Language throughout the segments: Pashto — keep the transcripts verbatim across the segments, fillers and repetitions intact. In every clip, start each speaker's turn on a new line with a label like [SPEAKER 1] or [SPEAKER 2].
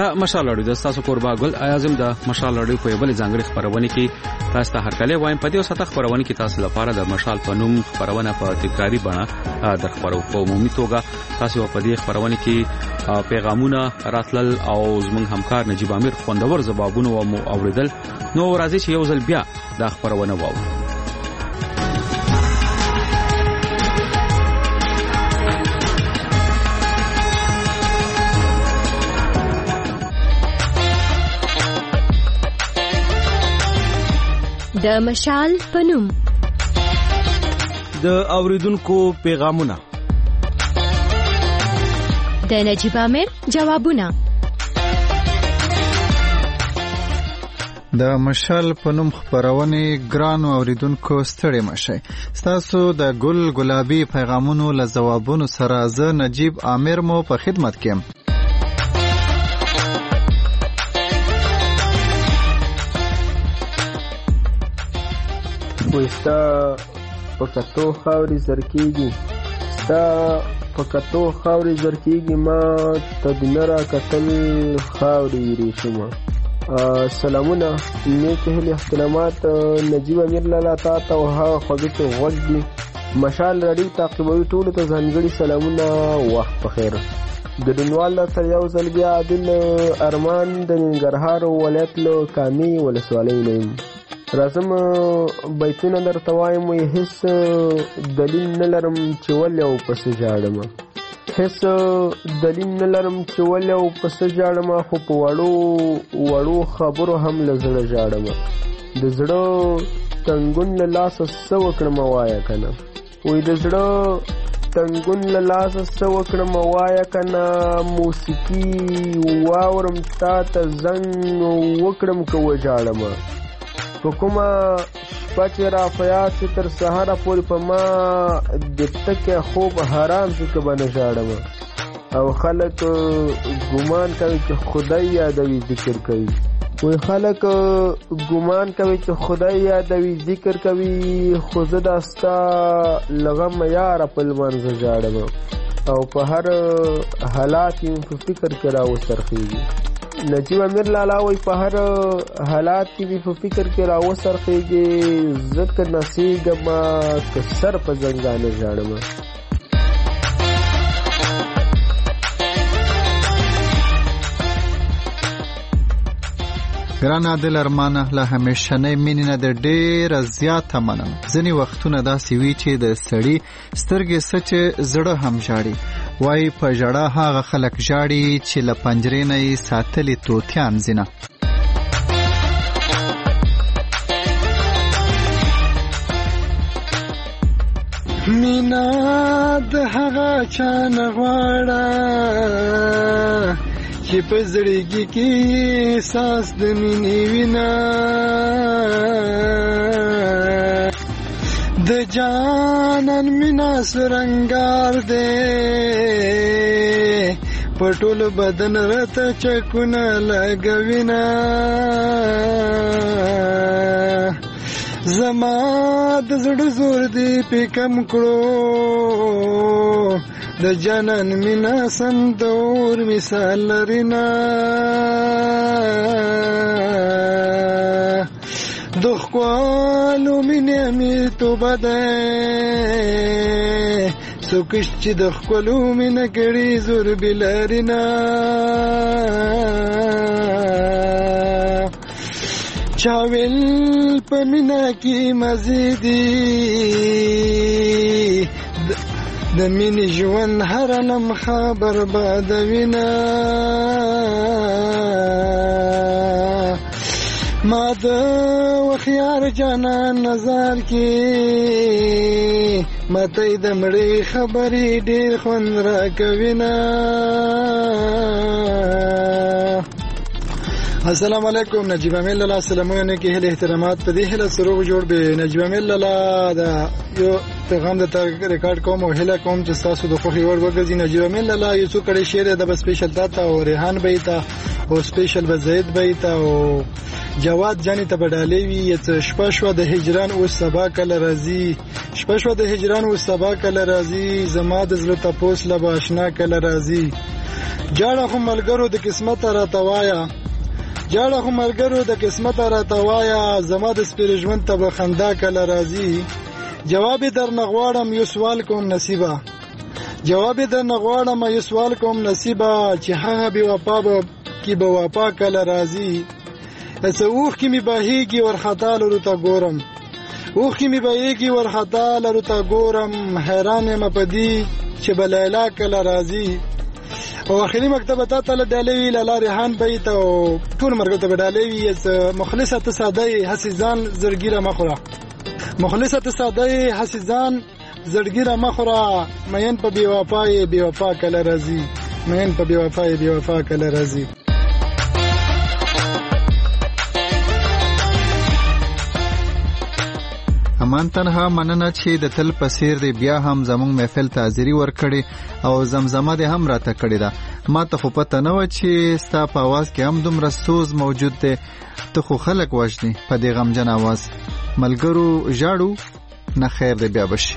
[SPEAKER 1] دا مشال اړیو د تاسو کوربا ګل اعظم د مشال اړیو په بل ځانګړي خبرونه کې تاسو ته هرکله وایم په دې وسه خبرونه کې تاسو لپاره د مشال په نوم خبرونه په تکراری بڼه در خبرو په عمومي توګه تاسو په دې خبرونه کې پیغامونه راتلل او زموږ همکار نجیب امیر خوندور جوابونه او اوریدل نو راځي چې یو ځل بیا دا خبرونه واورو.
[SPEAKER 2] د مشال پنوم
[SPEAKER 3] د اوریدونکو پیغامونه
[SPEAKER 2] د نجیب امیر جوابونه
[SPEAKER 4] د مشال پنوم خبرونه ګرانو اوریدونکو ستړي مشه تاسو د ګل ګلابي پیغامونو له جوابونو سره ز نجیب امیر مو په خدمت کې
[SPEAKER 5] ستا پکتو خاوري زرکیږي ستا پکتو خاوري زرکیږي ما تدنرا قتل خاوري ریشمه. سلامونه نیک هلي احترامات نجیب امیر لالا تا ته او هغه خوږه غوږی مشال رډیو تعقیبوي ټول ته ځانګړي سلامونه وخت په خیر. ګډونوال تر یو ځل بیا عادل ارمان د ننګرهار ولایت له کامي ولسوالۍ نیم راسم بیتونه درته وایم وی هیڅ دلیل نه لرم چې ولې او پس جاړم هیڅ دلیل نه لرم چې ولې او پس جاړم خو په وړو وړو خبرو هم لزړه جاړم د زړه تنګون له لاس سو کړم وایا کنه وی د زړه تنګون له لاس سو کړم وایا کنه موسیقي واورم تا ته زنګ وکړم کو جاړم په کومه شپه چې را فیاد چې تر سهاره پورې په ما د تکه خوب حرام شي که به نه ژاړم او خلک ګمان کوي چې خدای یادوي ذکر کوي وی خلک ګمان کوي چې خدای یادوي ذکر کوي خو زه دا ستا لغم یاره په لمانځه ژاړم او په هر حالات یې په فکر کې راوڅرخېږي. نجیب امیر لالا وی په هر حالات کې په فکر کې راوڅرخېږي زه که نصیږم که سر په زنګانه ژاړم.
[SPEAKER 4] ګران عادل ارمانه له همیشنۍ مینې نه د ډېره زیاته منم. ځینې وختونه داسې وي چې د سړي سترګې څه چې زړه هم ژاړي. وایي په ژړا هغه خلک ژاړي چې له پنجرې نه یې ساتلي طوطیان ځینه.
[SPEAKER 6] مینا د هغه چا نه غواړه چې په زړګي کې احساس د مینې وینا د جانان مینا سرنګار دې په ټول بدن راته چکونه لګوینا زما د زړه زور دې په کم کړو د جانان مینا سندور مثال لرنا دخوالو مینه می تو بده سوکش چې دخوالو مینه کړي زور بلرینا چاویل په مینا کې مزيدي د مینې ژوند هر لمحه بربادوینا ما د وخیار جانان نظر کې مته د مړې خبرې ډېر خوند راکوینا. السلام علیکم. نجیب امیر لالا سلامونه کې هله احترامات په دې هله سروغ جوړ به نجیب امیر لالا دا یو پیغام د ریکارډ کوم او هله کوم چې تاسو د خوخي ور وګرځي. نجیب امیر لالا یو څو کړي شعر د سپیشل داتا او ریحان بیتا او سپیشل بزید بیتا او جواد جانی ته بدالې وی چې شپه شو د هجران او سبا کله راځي شپه شو د هجران او سبا کله راځي زما د زړه تپوس له باشنا کله راځي جاړه خو ملګرو د قسمت راته وایا جاړه خو ملګرو د قسمت راته وایا زما د سپېر ژوند ته به خندا کله راځي جواب در نغواړم یو سوال کوم نصیبه جواب در نغواړم یو سوال کوم نصیبه چې هغه بې وفا به کې به وفا کله راځي هسه اوښکې مې بهیږي ورخطا لرو ته ګورم اوښکې مې بهیږي ورخطا لرو ته ګورم حیران یم په دې چې به لیلا کله راځي او اخري مکتب ته ته ډالۍ وي لالا ریحان بیت او ټول مرګ ته ډالۍ وي مخلصه ته ساده حسیزان زړګیره مخوره مخلصه ته ساده حسیزان زړګیره مخوره مین په بی وفای بی وفا کله راځي مین په بی وفای بی وفا کله راځي
[SPEAKER 4] امان تنها مننه چې د تل پسیر دی بیا هم زموږ محفل ته حاضری ورکړي او زمزمه دې هم راته کړې ده ما ته خو پته نه و چې ستا په اواز کې هم دومره سوز موجود دی ته خو خلک وژنې په دې غمجن اواز ملګرو ژاړو نه خیر دی بیا بشي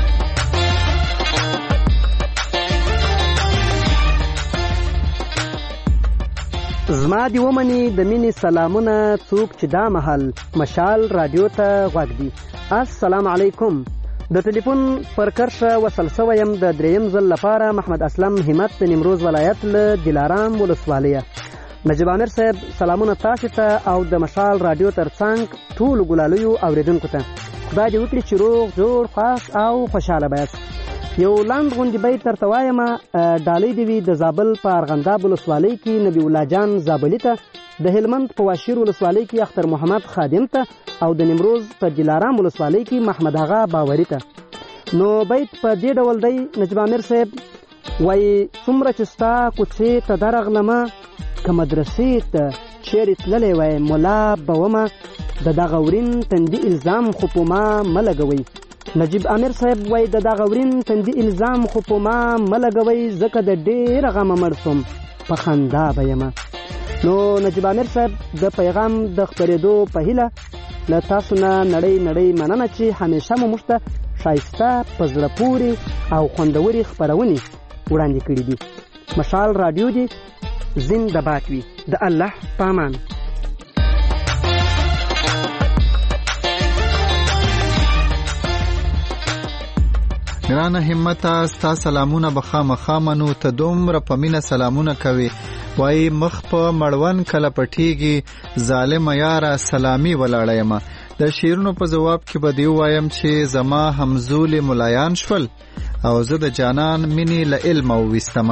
[SPEAKER 7] زما دی ومني د مینې سلامونه څوک چې دا محل مشال رادیو ته غوږ دي السلام علیکم د ټلیفون پر کرښه وصل شویم د دریم ځل لپاره محمد اسلم همت د نیمروز ولایت له دلارام ولسوالیه نجیب عامر صاحب سلامونه تاسو ته او د مشال رادیو ترڅنګ ټولو ګلالیو اوریدونکو ته خدای دې وکړي چې روغ جوړ خوښ او خوشحاله بیاست یو لاند غونډې بیت درته وایم ډالۍ دې وي د زابل په ارغنداب ولسوالۍ کې نبي الله جان زابلي ته د هلمند په واشیر ولسوالۍ کې اختر محمد خادم ته او د نیمروز په دلارام ولسوالۍ کې محمد آغا باوري ته نو بیت په دې ډول دی نجیب عامر صاحب وایي څومره چې ستا کوڅې ته درغلمه که مدرسې ته چیرې تللی وای ملا به ومه د دغه ورین تندي الزام خو په ما مه لګوئ نجیب عامر صاحب وای د دغه ورین تندي الزام خو په ما مه لګوئ ځکه د ډېره غمه مړ شوم په خندا به یمه نو نجیب عامر صاحب د پیغام د خپرېدو په هیله له تاسو نه نړۍ نړۍ مننه چې همیشه مو موږ ته ښایسته په زړه پورې او خوندورې خپرونې وړاندې کړي دي مشال رادیو دې زنده باد وي د الله په امان
[SPEAKER 4] ګرانه همته ستا سلامونه به خامخا منو ته دومره په مینه سلامونه کوي وایي مخ په مړوند کله پټیږي ظالمه یاره سلامي ولاړه یمه د شعرونو په ځواب کې به دې ووایم چې زما همزولې ملایان شول او زه د جانان مینې له علمه وویستمه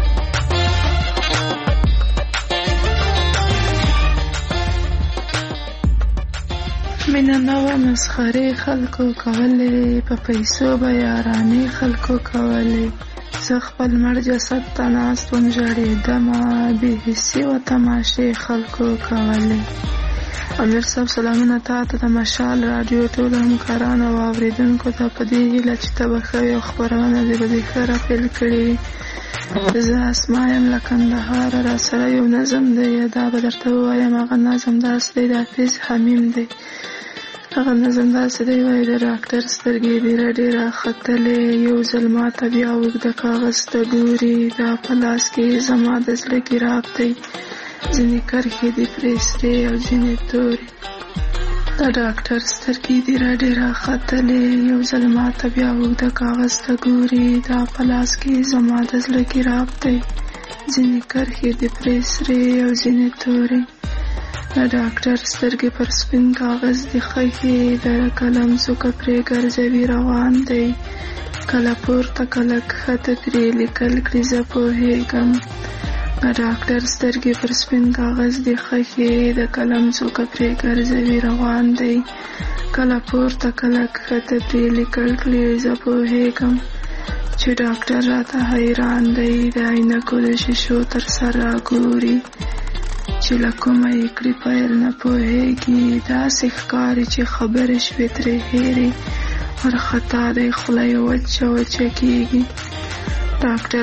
[SPEAKER 8] مینه نوه مسخرې خلکو کولې په پیسو به یارانې خلکو کولې زه خپل مړ جسد ته ناست وم ژړېدمه بې حسي و تماشې خلکو کولې امیر صاحب سلامونه تا ته د مشال رادیو ټولو همکارانو او اورېدونکو ته په دې هیله چې ته به ښه یو خپرونه دې به دې ښه راپیل کړې وي زه اسما یم له کندهاره راسره یو نظم دی دا به درته ووایم هغه نظم داسې دی د حافظ حمیم دی هغه نظم داسې دی وایي د ډاکټر سترګې دې راډې راختلې یو ځل ما ته بیا اوږده کاغذ ته ګوري دا په لاس کې زما د زړه ګراب دی ځینې کرښې دې پرې سرې او ځینې تورې د ډاکټر سترګې دې راډې راختلې یو ځل ما ته بیا اوږده کاغذ ته ګوري دا په لاس کې زما د زړه ګراب دی ځینې کرښې دې پرې سرې او ځینې تورې د ډاکټر سترګې پر سپین کاغذ دې خښې د قلم څوکه پرې ګرځوي روان دی کله پورته کله کښته پرې لیکل کړي زه پوهېږم د ډاکټر سترګې پر سپین کاغذ دې خښې د قلم څوکه پرې ګرځوي روان دی کله پورته کله کښته پرې لیکل کړي زه پوهېږم چې ډاکټر راته حیران دی د عینکو د شیشو تر سره ګوري چې له کومه یې کړي پیل نه پوهېږي داسې ښکاري چې خبرې شوې ترې هېرې ورخطا دی خوله یې وچه وچه کېږي ډاکټر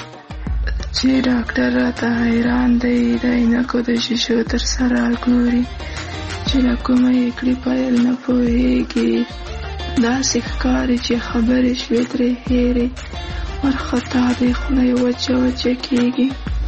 [SPEAKER 8] چې ډاکټر راته حیران دی د عینکو د شیشو تر سره ګوري چې له کومه یې کړي پیل نه پوهېږي داسې ښکاري چې خبرې شوې ترې هېرې ورخطا دی خوله یې وچه وچه کېږي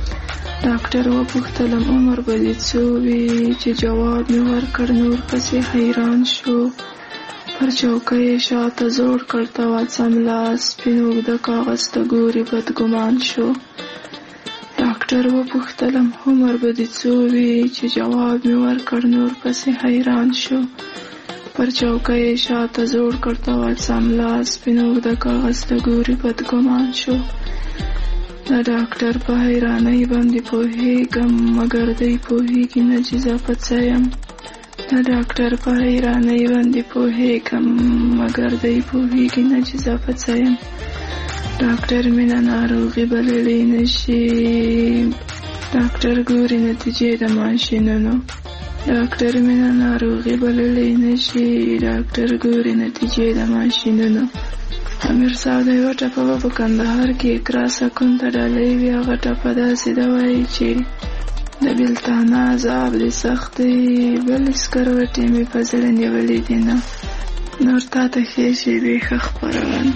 [SPEAKER 8] ډاکټر وپوښتلم عمر به دې څو وي، چې جواب مې ورکړ نور پسې حیران شو. پر چوکۍ یې شاته زوړ کړ تواد څملاس، سپین اوږده کاغذ ته ګوري بدګمان شو. ډاکټر وپوښتلم عمر به دې څو وي، چې جواب مې ورکړ نور پسې حیران شو. پر چوکۍ یې شاته زوړ کړ تواد څملاس، سپین اوږده کاغذ ته ګوري بدګمان شو. د ډاکټر په حیرانۍ باندې پوهېږم، مګر دی پوهېږي نه چې زه په څه یم. د ډاکټر په حیرانۍ باندې پوهېږم، مګر دی پوهېږي نه چې زه په څه یم. ډاکټر مینه ناروغي بللی نشي، ډاکټر ګوري نتیجې د ماشینونو. ډاکټر مینه ناروغي بللی نشي، ډاکټر ګوري نتیجې د ماشینونو. امیر صاحب د یوه ټپه به په کندهار کې اقرا سکون ته ډالۍ وي. هغه ټپه داسې ده وایي چې د بېلتانه عذاب دې سخت دی، بلې سکروټې مې په زړه نیولې دي نه، نور تا ته ښې شېبې ښه خپروم.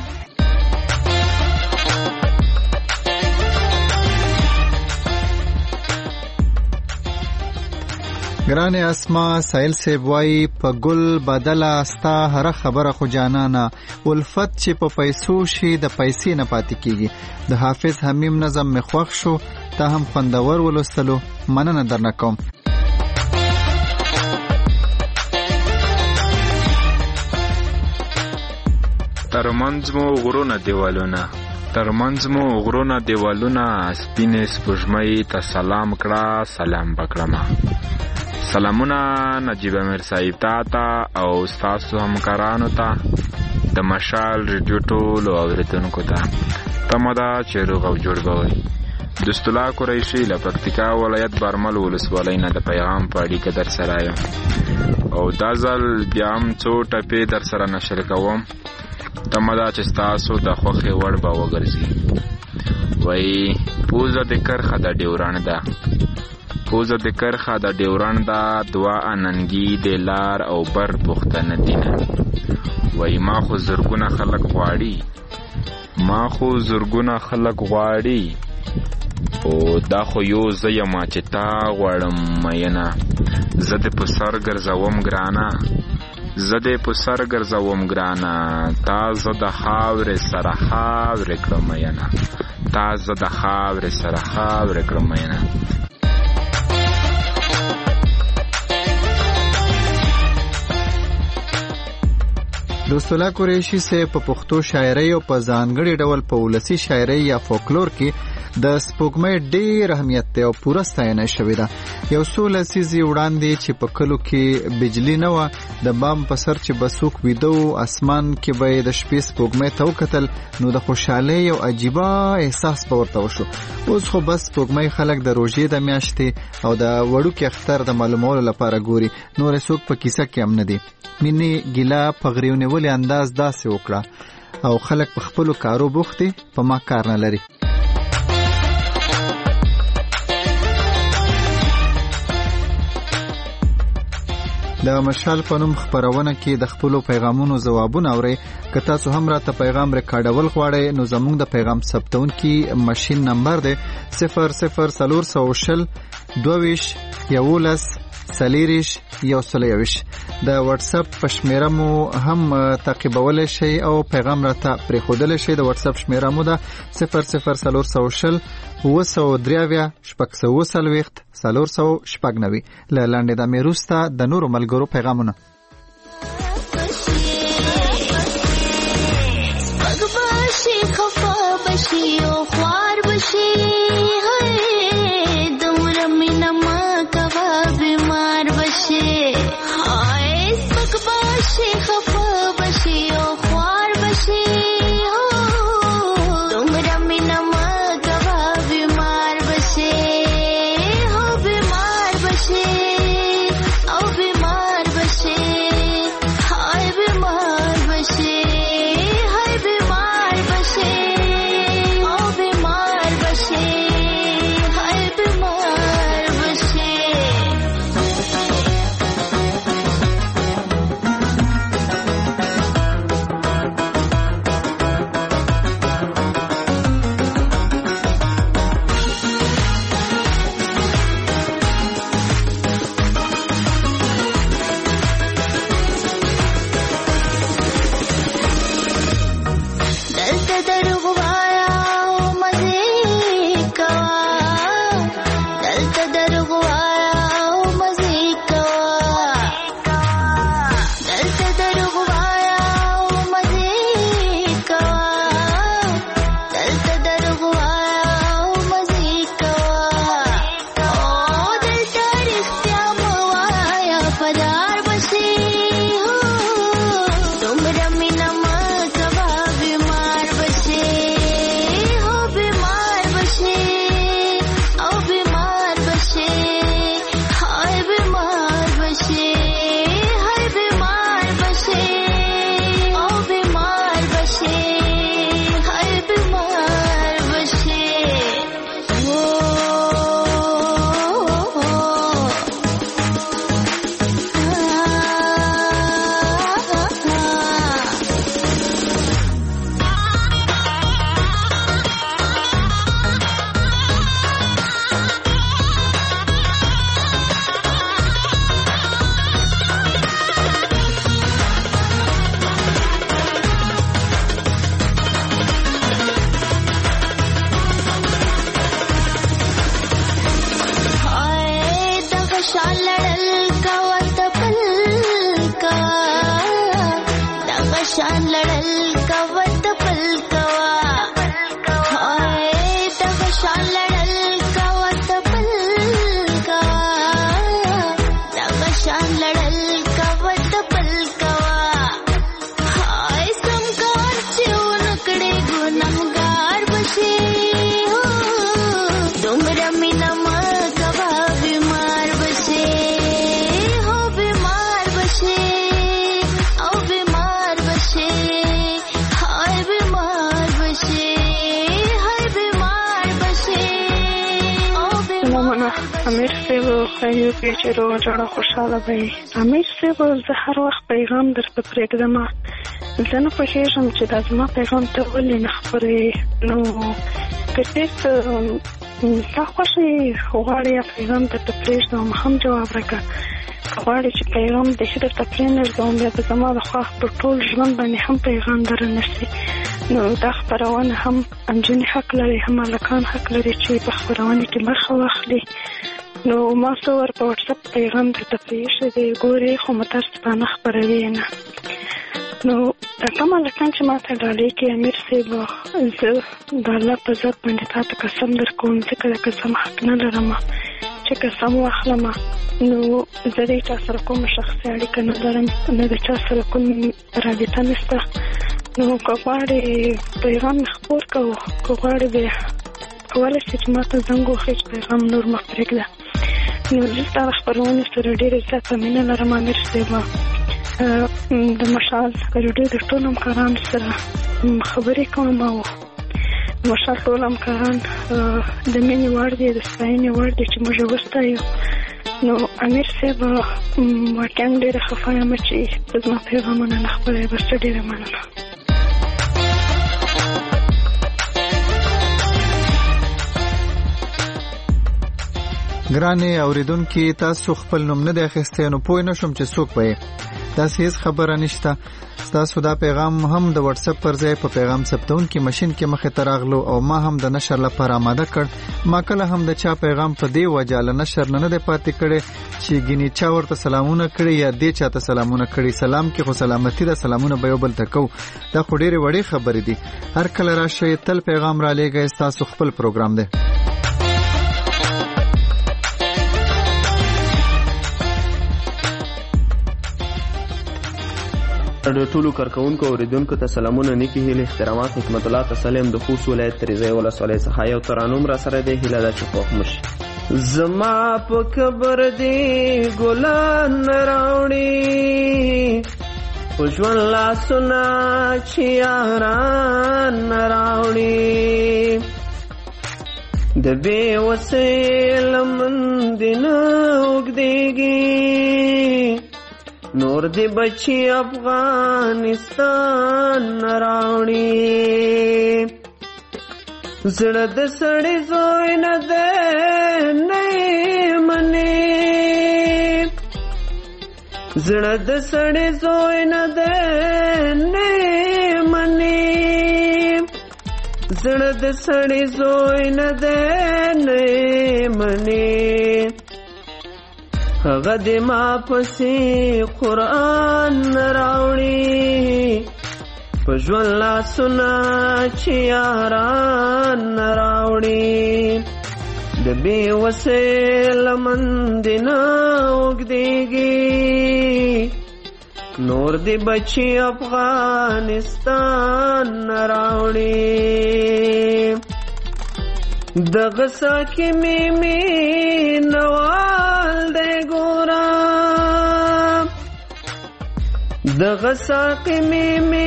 [SPEAKER 4] ګرانې اسما سایل صاحب وایي په ګل بدله ستا هره خبره خو جانانه، الفت چې په پیسو شي د پیسې نه پاتې کیږي. د حافظ حمیم نظم مې خوښ شو، تا هم خوندور ولوستلو، مننه درنه کوم.
[SPEAKER 9] ترمنځ مو غرونه دیوالونه، ترمنځ مو غرونه دیوالونه، سپینې سپوږمۍ ته سلام کړه، سلام بکړمه. سلامونه نجیب امیر صاحب تا ته او ستاسو همکارانو ته، د مشال ریډیو ټولو اورېدونکو ته. تمه ده چې روغ او جوړ به وئ. دستلا قریشي له پکتیکا ولایت برمل ولسوالۍ نه د پیغام په اړیکه در سره یم، او دا ځل بیا هم څو ټپې در سره نشر کوم. تمه ده چې ستاسو د خوښې وړ به وګرځي. وایي پوزه د کرخه د ډیورنډ ده، پوزه د کرخه د ډیورنډ ده، دوه اننګي د لار او بر پوښتنه دینه. وایي ما خو زرګونه خلک غواړي، ما خو زرګونه خلک غواړي، او دا خو یو زه یم چې تا غواړم مینه. زه دې په سر ګرځوم ګرانه، زه دې په سر ګرځوم ګرانه، تا زه د خاورې سره خاورې کړم مینه، تا زه د خاورې سره خاورې کړم مینه.
[SPEAKER 4] دوستولا قریشي سے په پښتو شاعرۍ او په ځانګړي ډول په ولسي شاعرۍ یا فولکلور کې د سپوږمۍ ډېر اهمیت دی او پوره ستاینه شوې ده. یو څو لسیزې وړاندې چې په کلو کې بجلی نه وه، د بام په سر چې به څوک ویده و، اسمان کې به یې د شپې سپوږمۍ ته وکتل، نو د خوشحالۍ یو عجیبه احساس به ورته وشو. اوس خو بس سپوږمۍ خلک د روژې د میاشتې او د وړوکي اختر د معلومولو لپاره ګوري، نور څوک په کیسه کې هم نه دي. مینې ګیله په غریو نیولې انداز داسې وکړه او خلک په خپلو کارو بوخت دي، په ما کار نه لري. د مشال په نوم خپرونه کې د خپلو پیغامونو ځوابونه اورئ. که تاسو هم راته پیغام ریکارډول غواړئ نو زموږ د پیغام ثبتونکي ماشین نمبر دی صفر صفر څلور سوه شل دوه ویشت یولس څلېرویشت یو سل یوویشت. د واتس اپ په شمیره مو هم تعقیبولی شئ او پیغام راته پرېښودلی شئ. د واتس اپ شمیره مو ده صفر صفر څلور سوه شل اوه سوه درې اویا شپږ سوه اوه څلوېښت څلور سوه شپږ نوي. له لنډې دمې وروسته د نورو ملګرو پیغامونه.
[SPEAKER 10] بیمار بشے دغه شان لړل کوه تپل کوه دغه شان لړل کوه تپل کوه دغه شان لړل کوه تپل کوه سم کار چې ونکړې ګناهګار بشي دومره مینه مه کوه بیمار بشي هو بیمار بشي او بیمار بشي هاي بیمار بشي هاي بیمار بشي او
[SPEAKER 8] ماما امیر صاحب خیو کې چې روغ جوړه خوشاله وي امیر صاحب زه هر وخت پیغام درته پرېږدم زه نه پوهېږم چې دا زما پیغام ته ولې نه خپروې نو که چېرته ستا خوښې غواړې یا پیغام درته پرېږدم هم جواب راکړه که غواړې چې پیغام دې درته پرېنږدم بیا به زما د خوا پر ټول ژوند باندې هم پیغام درنه شي نو دا خپرونه هم نجونې حق لري هم هلکان حق لري چې په خپرونې کې برخه واخلي نو ما څو ور په وټساپ پیغام درته پرېښی دی ګورې خو متاسفانه خپروي نه نو دا کوم هلکان چې ما ته ډالۍ کوي امیر صاحب زه د الله په ذات باندې تا ته قسم در کوم ځکه د قسم حق نه لرم چې قسم واخلم نو زه د چا سره کومه شخصي اړیکه نه لرم نه د چا سره کوم رابطه نشته نو که غواړې پیغام مې خپور کوو که غواړې بیا کولی شې چې ما ته زنګ ووهې چې پیغام نور مه پرېږده نو زه ستا د خپرونې سره ډېره زیاته مینه لرم امیر صاحب د مشال ریډیو د ټولو همکارانو سره خبرې کوم او مشال ټول همکاران د مینې وړ دي د ستاینې وړ دي چې موږ وستایو نو امیر صاحب واقعا ډېره خفه یم چې زما پیغامونه نه خپروې بس ډېره مننه
[SPEAKER 4] ګرانې اوریدونکي تاسو خپل نوم نه دی اخیستی نو پوه نه شم چې څوک به یې داسې هېڅ خبره نشته ستاسو دا پیغام هم د وټساپ پر ځای په پیغام ثبتونکي ماشین کې مخې ته راغلو او ما هم د نشر لپاره آماده کړ ما کله هم د چا پیغام په دې وجه له نشر نه نه دی پاتې کړی چې ګینې چا ورته سلامونه کړي یا دې چا ته سلامونه کړي سلام کې خو سلامتي ده سلامونه به یو بل ته کوو دا خو ډېرې وړې خبرې دي هر کله راشئ تل پیغام را لېږئ ستاسو خپل پروګرام دی
[SPEAKER 5] د ټولو کارکونکو اوریدونکو ته سلامونه نیکې هیلې احترامات حکمت الله تسلیم د خوست ولایت تریزۍ ولسوالۍ څخه یو ترانوم را سره دی هیله ده چې خوښ مو شي زما په قبر دې ګلان راوړي په ژوند لاسونه چې یاران راوړي د بې وسۍ لمن دې نه اوږدېږي نور دی بچی افغانستان راوړي زړه د سړی زوی نه دی نه منې زړه د سړی زوی نه دی نه منې زړه د سړی زوی نه دی نه منې هغه دې ما پسې قرآن راوړي په ژوند لاسونه چې یاران راوړي د بې وسۍ لمن دې نه اوږدېږي نور دې بچي افغانستان راوړي دغه ساکي مې مینوال دی ګوره دغه ساقي مې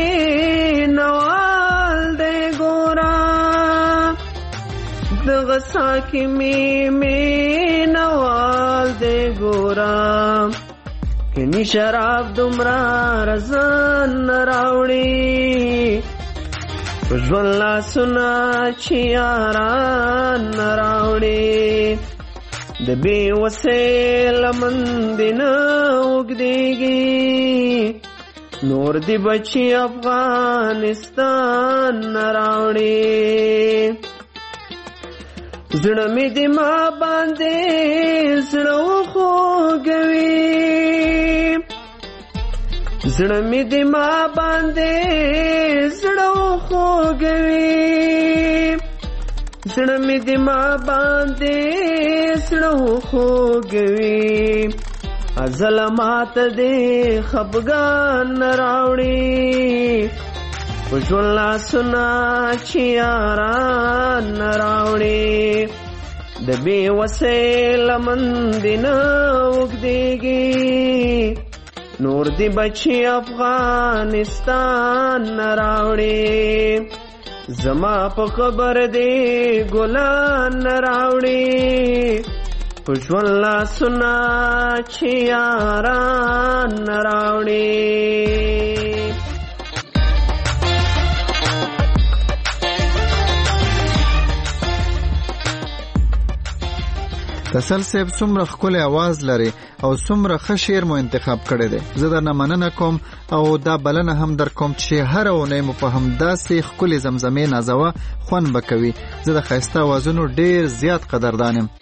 [SPEAKER 5] مینوال دی ګوره دغه ساقي مې مینوال دی ګوره کني شراب دومره رضان راوړي په ژوند لاسونه چې یاران راوړي د بې وسۍ لمن دې نه اوږدېږي نور دې بچي افغانستان راوړي زړه مې دې ما باندې زړه وخوږوي
[SPEAKER 11] زړه مې د ما باندې زړه خوږوي زړه مې د ما باندې زړه خوږوي ازل ماته دې خفګان راوړي په ژوند لاسونه چې یاران راوړي د بې وسۍ لمن دې نه اوږدېږي نور دی بچی افغانستان راوړي زما په خبر دی ګلان راوړي په ژوند لاسونه چې یاران راوړي
[SPEAKER 4] تسل صاحب څومره ښکلی आवाज لري او څومره ښه شعر مو انتخاب کړی دی زه درنه مننه کوم او دا بلنه هم در کوم چې هر اونۍ مو په همداسې ښکلې زمزمې نازوه خوند به کوي زه د ښایسته اوازونو ډېر زیات قدردان یم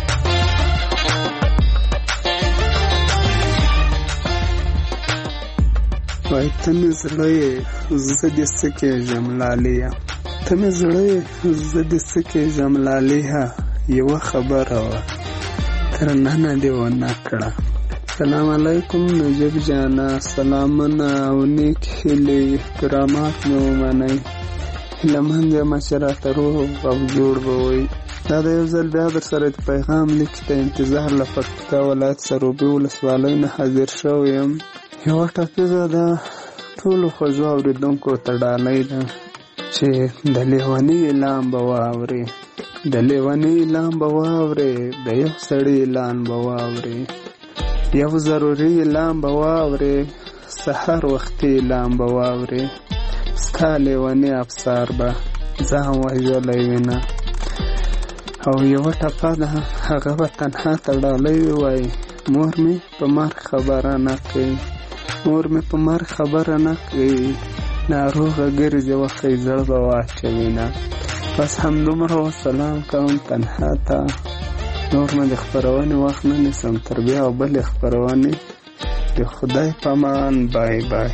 [SPEAKER 12] وای ته مې زړه یې زه دې څه کېږم لاليه ته مې زړه یې زه دې څه کېږم لاليه یوه خبره وه تر ننه دې ونه کړه سلام علیکم نجیب جانا سلامونه او نیک هیلې احترامات مې ومنئ هیلهمند یم چې راته روغ او جوړ به وئ دا د یو ځل بیا در سره د پیغام لیک ته انتظار له پکتیکا ولایت سروبي ولسوالۍ نه حاضر شوی یم یوه ټاپیزه ده ټولو خوږو اورېدونکو ته ډالۍ ده چې د لیوني اعلان به واورې د لیوني اعلان به واورې د یو سړي اعلان به واورې یو ضروري اعلان به واورې سحر وختي اعلان به واورې ستا لیوني افسر به ځان وژلی وینه او یوه ټپه ده هغه به تنها ته ډالۍ ووایي مور مې په مرګ خبره نه کوي مور مې په مرګ خبره نه کوي ناروغه ګرځي وخی زړه به واچوینه بس همدومره وسلام کوم تنها ته نور مې د خپرونې وخت نه نیسم تر بیا او بلې خپرونې د خدای په امان بای بای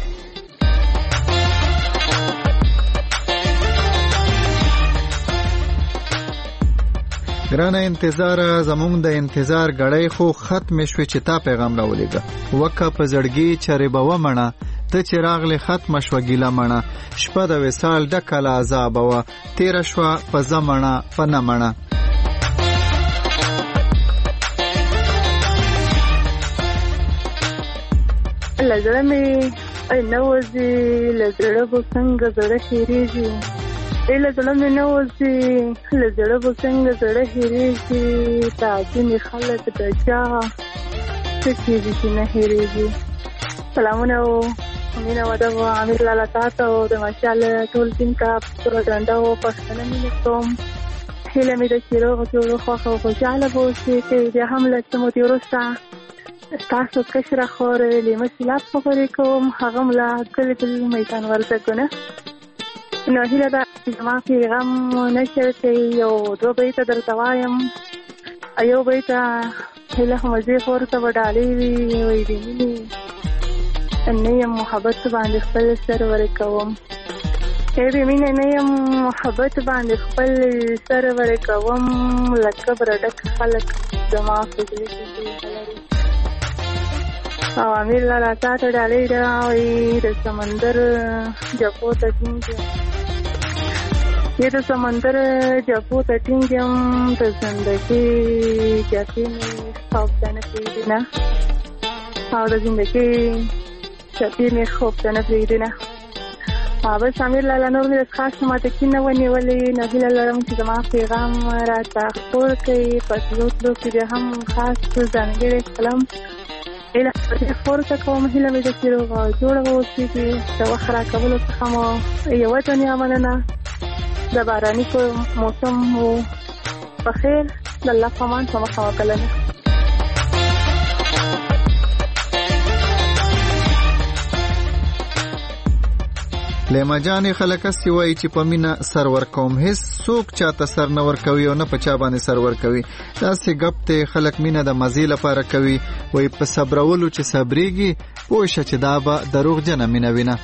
[SPEAKER 4] ګرانه انتظار زمونږ د انتظار غړی خو ختم شوی چې تا پیغام راولېږه وکه په زړګي چرې به ومنه ته چې راغلې ختمه شوه ګیله مڼه شپه د وصال ډکه له عذابه وه تېره شوه په زه مڼه په نه مڼه
[SPEAKER 8] له زړه مې نه وځي له زړه به څنګه زړه هېرېږي له زړه مې نه وځي له زړه به څنګه زړه هېرېږي دا ځینې خلک د چا څه کېږي چې نه هېرېږي سلامونه او مینه او ادب امیر لالا تاته او د ماشاءالله ټول ټیم ته په ډنډه او پښتنه مینې کوم هیله مې ده چې روغ جوړ خوښ او خوشحاله به اوسئ چې بیا هم له څه مودې وروسته ستاسو کشره خور لیمه سیلاب خبرې کوم هغه هم له کلي میدان وردګونه نو هیله ده زما پیغام نشر کوي یو دوه بیته درته وایم یو بیته هیله مزې خور ته به ډالۍ وي وایي د مینې نه یم محبت باندې خپل سر ورکوم ای د مینې نه یم محبت باندې خپل سر ورکوم لکه برډک خلک زما فضلې کې او امیر لالا تاته ډالۍ راوړي د سمندر جپو ته ټینګ یم د سمندر جپو ته ټینګ یم د زندګي جپې مې خوب ته نه پرېږدي نه او د زندګي جپې مې خوب ته نه پرېږدي نه بس امیر لالا نور مې د خاص ماته کې نه ونیولې نو هیله لرم چې زما پیغام راته خپور کړي په تلو تلو کې بیا هم خاص ځانګړی قلم هیله خپور ته کوم هیله مې ده چې روغ او جوړ واوسېږي د وخت راکولو څخه مو یوه دنیا مننه د باراني موسم مو په خیر د الله په امان په مخه وکړله
[SPEAKER 4] لیما جان خلک سی وای چې په مینا سرور کوم هیڅ څوک چاته سر نه ور کوي او نه په چا باندې سر ور کوي داسې غپ ته خلک مینا د مزې لپاره کوي وای په صبرولو چې صبرېږي پوه چې دا به دروغ جن مینا وینه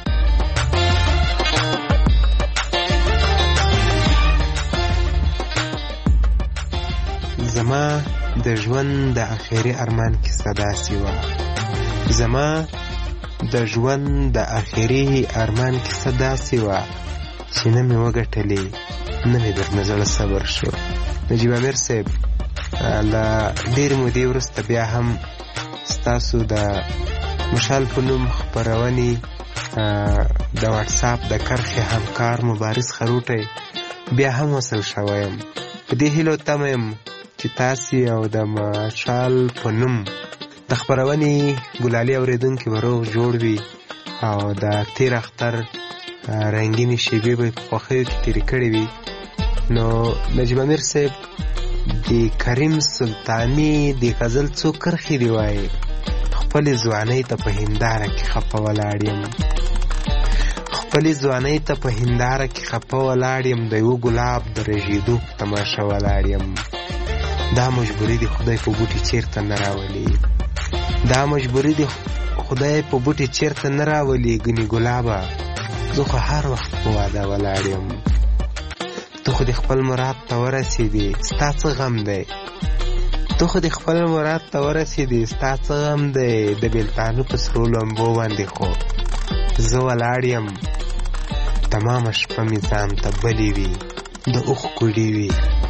[SPEAKER 13] زما د ژوند د اخیری ارمان کیسه داسې وه زما د ژوند د اخیری ارمان کیسه داسې وه چې نه مې وګټلې نه مې درنه زړه صبر شو. نجیب امیر صاحب له ډېرې مودې وروسته بیا هم ستاسو د مشال په نوم خپرونې د واټساپ د کرښې همکار مبارز خروټی بیا هم وصل شوی یم. په دې هیلو تمه یم چې تاسې او د مشال په نوم د خپرونې ګلالي اورېدونکي به روغ جوړ وي او د تیر اختر رنګینې شیبې به په خوښیو کې تېرې کړې وي. نو نجیب امیر صاحب د کریم سلطاني د غزل څو کرښې دي وایي خپلې ځوانۍ ته په هنداره کې خفه ولاړ یم خپلې ځوانۍ ته په هنداره کې خفه ولاړ یم د یوه ګلاب د رژېدو په تماشه ولاړ یم. دا مجبوري دی خدای په بوټي چیرته نه راولي دا مجبوري دی خدای په بوټي چیرته نه راولي ګنې ګلابه زه خو هر وخت په واده ولاړ یم. ته خو د خپل مراد ته ورسېدې ستا څه غم دی ته خو د خپل مراد ته ورسېدې ستا څه غم دی د بېلتانه په سرو لمبو باندې خو زه ولاړ یم. تمامه شپه مې ځان ته بلې وي د اوښکو ډېوې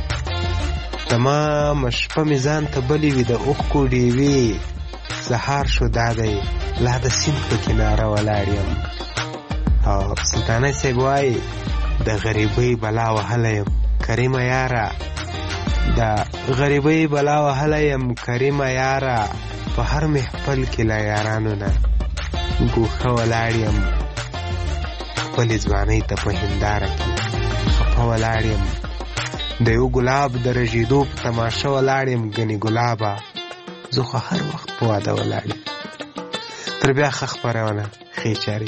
[SPEAKER 13] تمامه شپه مې ځان ته بلې وي د اوښکو ډېوې سهار شو دا دی لا د سیند په کناره ولاړ یم. او سلطانه صاحب وایي د غریبۍ بلا وهلی یم کریمه یاره د غریبۍ بلا وهلی یم کریمه یاره په هر محفل کې له یارانو نه ګوښه ولاړ یم. خپلې ځوانۍ ته په هنداره کې خفه ولاړ یم د یو ګلاب د رژېدو په تماشه ولاړ یم ګنې ګلابه زه خو هر وخت په واده ولاړ یم. تر بیا ښه خپرونه ښې چارې.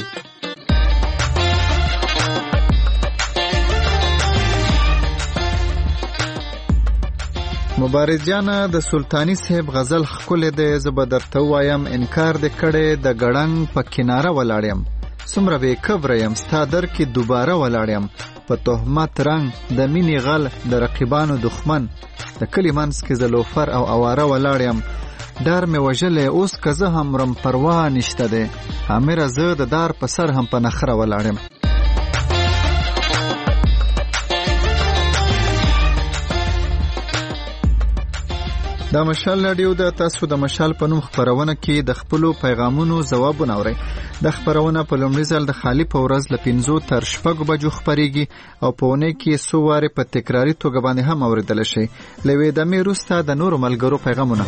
[SPEAKER 4] مبارز جانه د سلطانی صاحب غزل ښکلی دی زه به درته ووایم انکار دې کړی د ګړنګ په کناره ولاړ یم څومره بې کبره یم ستا در کې دوباره ولاړ یم په تهمت رنګ د مینې غل د رقیبانو دښمن د کلي منځ کې زه لوفر او اواره ولاړ یم. ډار مې وژلی اوس که زه هم رم پروا نشته دی امره زه د دار په سر هم په نخره ولاړ یم. دا مشال رادیو د تاسو د مشال په نوم خپرونه کې د خپلو پیغامونو ځوابونه اورئ. د خپرونه په لومړي ځل د خالي په ورځ له پنځو تر شپږو بجو خپرېږي او په اونۍ کې څو وارې په تکراري توګه باندې هم اورېدلی شئ. له یوې دمې وروسته د نورو ملګرو پیغامونه.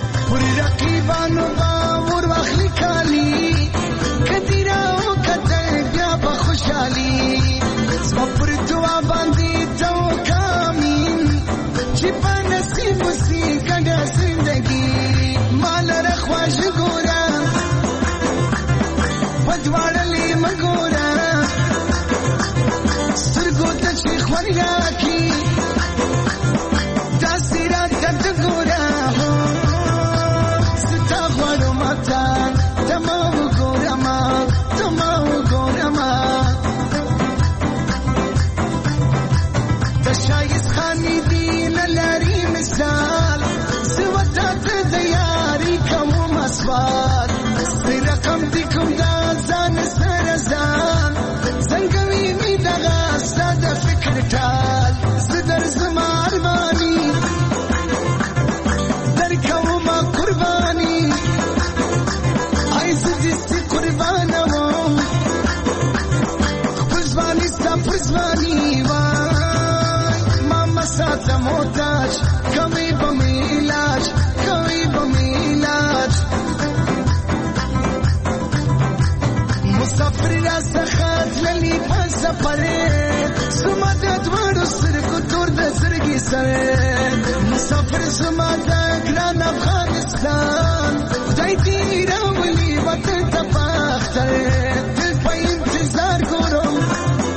[SPEAKER 14] مسافر زما د ګران افغانستان خدای دې راولي وطن ته په اختر دل په انتظار ګورم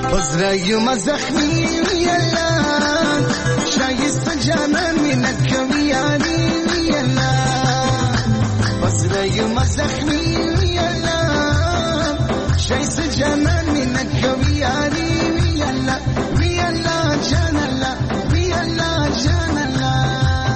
[SPEAKER 14] بزرایم زخمی الله شایست جانان مینت کوي یاری الله بزرایم زخمی الله شایست جانان مینت کوي یاری الله وی الله جان الله وی الله جان الله.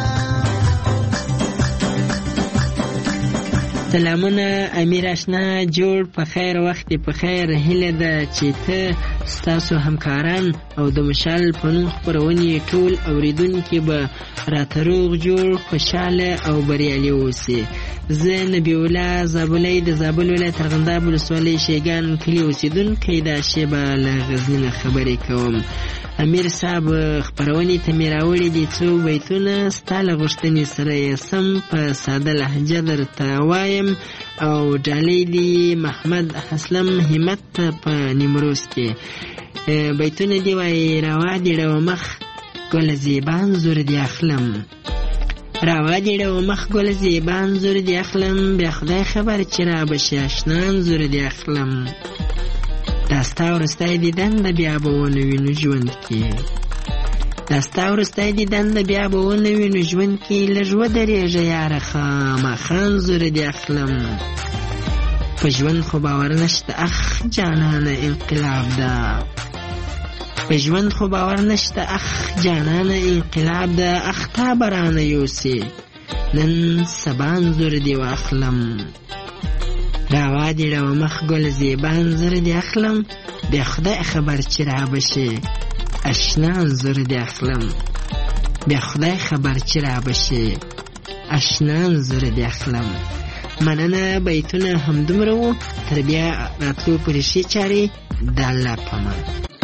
[SPEAKER 15] سلامونه امیر آشنا جوړ په خیر وخت په خیر هله ده چې ته ستاسو همکاران او د مشال په نوم خپرونې ټول اوریدونکي به راتروغ جوړ خوشاله او بریالي اوسي. زه نبی الله زابلی د زابل ولایت ارغنداب ولسوالۍ شیګان کلي اوسیدونکی دا شیبه له غزني خبرې کوم. امیر صاحب خپرونې ته مې راوړي دي څو بیتونه ستا له غوښتنې سره یې سم په ساده لهجه درته وایم او ډالۍ دي محمد اسلم همت په نیمروز کې. بیتونه دی وایي روا دې ډوه مخ ګل زیبان زور دې اخلم روا دې ډوه مخ ګل زیبان زور دې اخلم بیا خدای خبر چې را بشي اشنان زور دې اخلم دا ستا وروستی دیدن د بیا به ونه وینو ژوند کې دا ستا وروستی دیدن د بیا به ونه وینو ژوند کې لږ ودرېږه یاره خامخا زور دې اخلم په ژوند خو باور نشته اخ جانانه انقلاب ده په ژوند خو باور نشته اخ جانانه انقلاب ده اخ تا برانه یوسي نن سبان زور دې واخلم راوا دې ډوه مخ ګل زیبان زور دې اخلم بیا خدای خبر چې را بشي اشنا زور دې اخلم بیا خدای خبر چې را بشي اشنا زور دې اخلم. مننه بیتونه همدومره وو تر بیا راتلو پورې ښې چارې د الله په امان.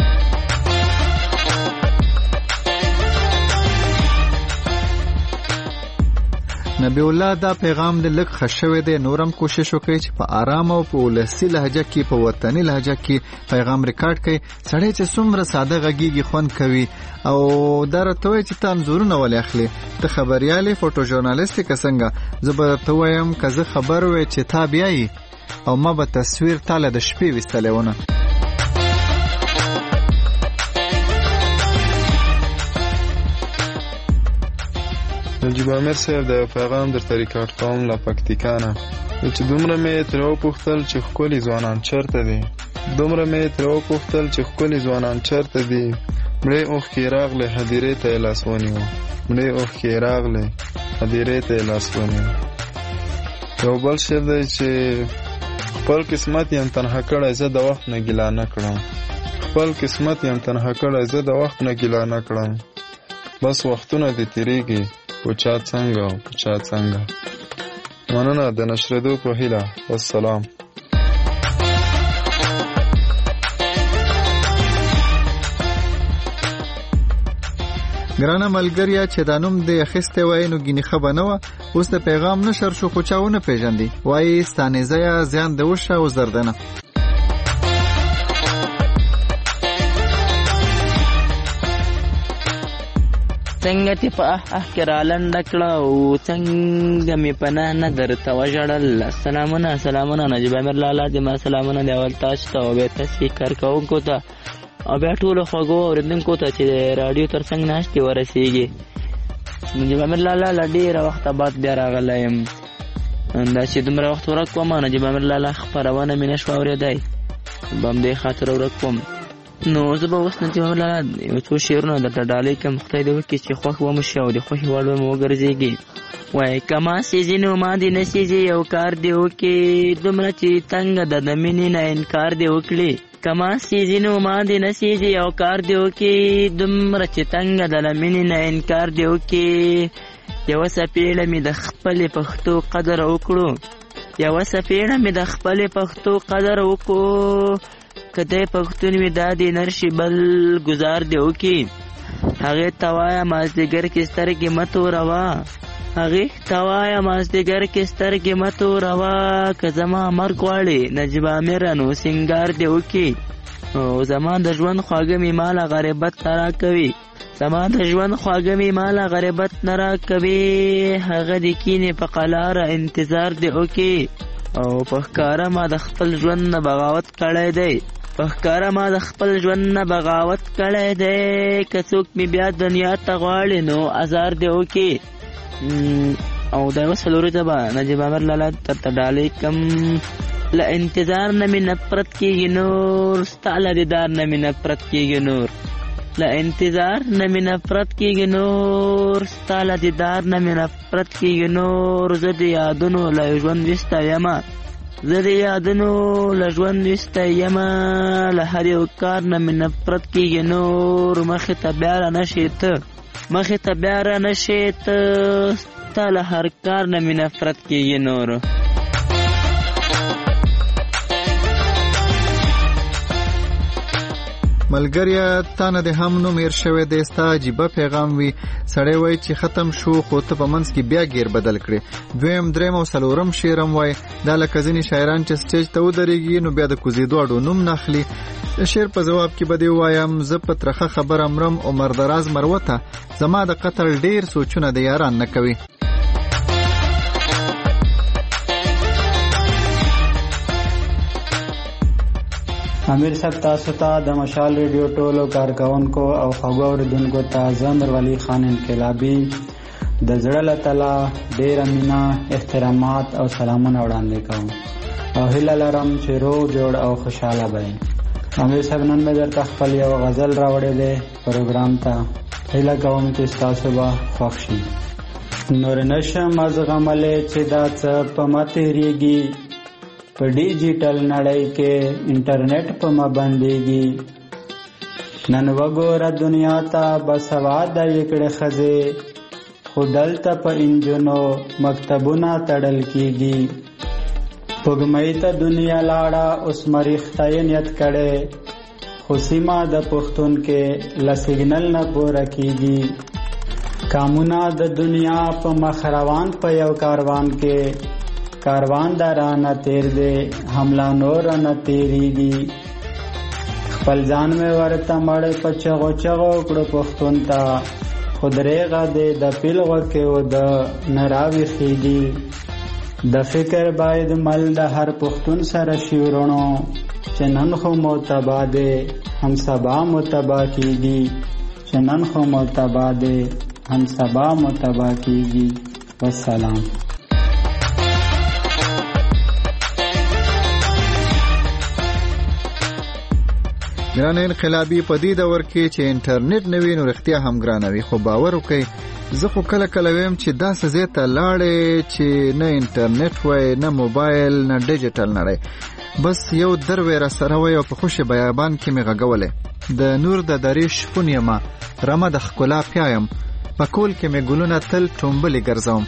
[SPEAKER 4] نبی الله دا پیغام د لک خښوي دی نورم کوشش وکړي چې په آرام او په ولسی لهجه کې په وطني لهجه کې پیغام ریکارډ کړي. سړی چې څومره ساده غږیږي خوند کوي او دا راته وایي چې تا انځورونه ولې اخلي ته خبریالې فوټو ژورنالیستې که څنګه زه به ته وایم که زه خبر وی چې تا بیایي او ما به تصویر تاله د شپې ویستلی ونه.
[SPEAKER 16] نجیب امیر صاحب د پیغام درته ریکارډ کوم له پکتیکا نه چې دومره مې ترې وپوښتل چې ښکلي ځوانان چېرته دي دومره مې ترې وپوښتل چې ښکلي ځوانان چېرته دي مړې اوښکې راغلې هدیرې ته یې لاس ونیو مړې اوښکې راغلې هدیرې ته یې لاس ونیو. یو بل شعر دی چې خپل قسمت یم تنها کړی زه د وخت نه ګیله نه کړم خپل قسمت یم تنها کړی زه د وخت نه ګیله نه کړم بس وختونه دې تېرېږي په چا څنګه او په چا څنګه. مننه د نشرېدو په هیله. والسلام.
[SPEAKER 4] ګرانه ملګریا چې دا نوم د اخیستې وای نو ګینې ښه به نه وه اوس د پیغام نشر شو خو چا ونه پېژندي وایي ستانیزه یا زیان د وشه او زردنه.
[SPEAKER 15] څنګه تی په اح اح کې را لنډه کړه او څنګه مې پناه نه درته وژړل. سلامونه سلامونه نجیب امیر لالا دې ما سلامونه دی اول تاسو ته او بیا تاسې کار کوونکو ته او بیا ټولو خوږو اورېدونکو ته چې د راډیو تر څنګ ناستې ورسېږي. نجیب امیر لالا له ډېره وخته بعد بیا راغلی یم دا چې دومره وخت ورک کوم نجیب امیر لالا خپرونه مې نه شوه اورېدی په همدې خاطر ورک کوم. نو زه به اوس نجیب امیر لالا یو څو شعرونه درته ډالۍ کړم خدای دې وکړي چې خوښ به مو شي او د خوښې وړ به مو وګرځېږي. وایي که ما سېزي نو ما دې نه سېزي یو کار دې وکړي دومره چې تنګه ده د مینې نه انکار دې وکړي که ما سېزي نو ما دې نه سېزي یو کار دې وکړي دومره چې تنګه ده له مینې نه انکار دې وکړي. یوه څپېړه مې د خپلې پښتو قدر وکړو یوه څپېړه مې د خپلې پښتو قدر وکړو که دی پښتون وي دا دې نرشي بل ګزار دې وکړي. هغې ته وایه مازدیګر کې سترګې مه توروه هغې ته وایه مازدیګر کې سترګې مه توروه که زما مرګ غواړې نجیب امیره نو سینګار دې وکړي. او زما د ژوند خواږه مې ماله غریبت نه راکوي زما د ژوند خواږه مې ماله غریبت نه راکوي هغه دې کینې په قلاره انتظار دې وکړي او په ښکاره ما د خپل ژوند نه بغاوت کړی دی
[SPEAKER 17] په ښکاره ما د خپل ژوند نه بغاوت کړی دی که څوک مې بیا دنیا ته غواړي نو ازار دې وکړي. او د یوه څلوري ته به نجیب امیر لالا درته ډالۍ کم له انتظار نه مې نفرت کېږي نور ستا له دیدار نه مې نفرت کېږي نور له انتظار نه مې نفرت کېږي نور ستا له دیدار نه مې نفرت کېږي نور زه د یادونو له ژوند ویسته یمه زه د یادونو له ژوند ویسته یمه له هر یو کار نه مې نفرت کېږي نور مخې ته بیا را نشې ته مخې ته بیا را نشې ته ستا له هر کار نه مې نفرت کېږي نور.
[SPEAKER 4] ملګریا تا نه د هم نوم هیر شوی دی ستا عجیبه پیغام وي سړی وایي چې ختم شو خو ته په منځ کې بیا ګیر بدل کړې. دویم دریم او څلورم شعرم وایي دا لکه ځینې شاعران چې سټیج ته ودرېږي نو بیا د کوزېدو اډو نوم نه اخلي. د شعر په جواب کې به دې ووایم زه په ترخه خبره مرم عمر دراز مروته زما د قتل ډېر سوچونه د یاران نه کوي.
[SPEAKER 18] امیر صاحب تاسو ته د مشال ریډیو ټولو کارکونکو او خوږو اوریدونکو ته زه امیر ولی خان انقلابي د زړه له تله ډېره مینه احترامات او سلامونه وړاندې کوم او هیله لرم چې روغ جوړ او خوشحاله به یې. امیر صاحب نن مې درته خپل یو غزل راوړی دی پروګرام ته هیله کوم چې ستاسو به خوښ شي. نور نشم زغملی چې دا څه په ما تېرېږي په ډیجیټل نړۍ کې انټرنیټ په ما بندېږي نن وګوره دنیا ته باسواده یې کړې ښځې خو دلته په انجونو مکتبونه تړل کېږي. پږمۍ ته دنیا لاړه اوس مریخته یې نیت کړی خو سیمه د پښتون کې له سیګنل نه پوره کېږي. کامونه د دنیا په مخ روان په یو کاروان کې کاروان دا رانه تیر دی حمله نور نه تیریږي. خپل ځان مې ورته مړ په چغو چغو کړو پښتون ته خو درېغه دی د پیل غوښې و د نه راویښېږي. د فکر باید مل د هر پښتون سره شي ورونو چې نن خو مو تباه دی هم سبا مو تباه کېږي چې نن خو مو تباه دی هم سبا مو تباه کېږي. والسلام.
[SPEAKER 4] ګران انقلابي په دې دور کې چې انټرنیټ نه وي نو رښتیا هم ګرانه وي خو باور وکړئ زه خو کله کله ویم چې داسې ځای ته لاړې چې نه انټرنیټ وای نه موبایل نه ډیجیټل نړۍ بس یو در وی را سره وای او په خوش بیابان کې مې غږولې د نور د درې شپون یمه رمه د ښکلا پیایم په کول کې مې ګلونه تل ټومبلې ګرځوم.